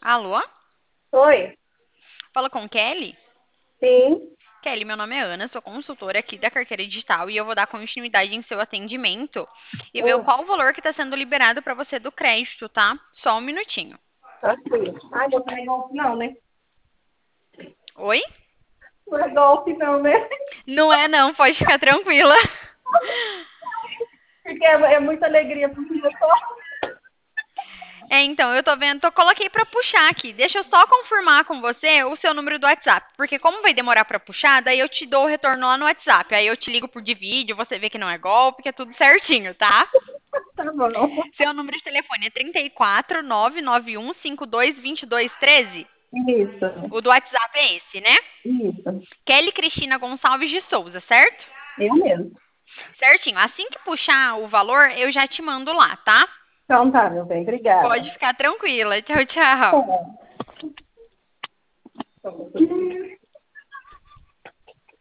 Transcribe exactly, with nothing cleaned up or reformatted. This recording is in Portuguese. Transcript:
Alô? Oi, Fala com Kelly? sim. Kelly, meu nome é Ana, sou consultora aqui da Carteira Digital e eu vou dar continuidade em seu atendimento e ver Hum, qual o valor que está sendo liberado para você do crédito, tá? Só um minutinho. aqui. Ai, não é golpe não, né? Oi? Não é golpe não, né? Não é não, pode ficar tranquila. Porque é, é muita alegria pro dia só. É, então, eu tô vendo, tô coloquei para puxar aqui. Deixa eu só confirmar com você o seu número do WhatsApp, porque como vai demorar para puxar, daí eu te dou o retorno lá no WhatsApp. Aí eu te ligo por de vídeo, você vê que não é golpe, que é tudo certinho, tá? Tá bom. Seu número de telefone é trinta e quatro, nove nove um, cinco dois, dois dois um três. Isso, O do WhatsApp é esse, né? isso. Kelly Cristina Gonçalves de Souza, certo? Eu mesmo. Certinho. Assim que puxar o valor, eu já te mando lá, tá? Então tá, meu bem, Pode obrigada. ficar tranquila. Tchau, tchau. Tá.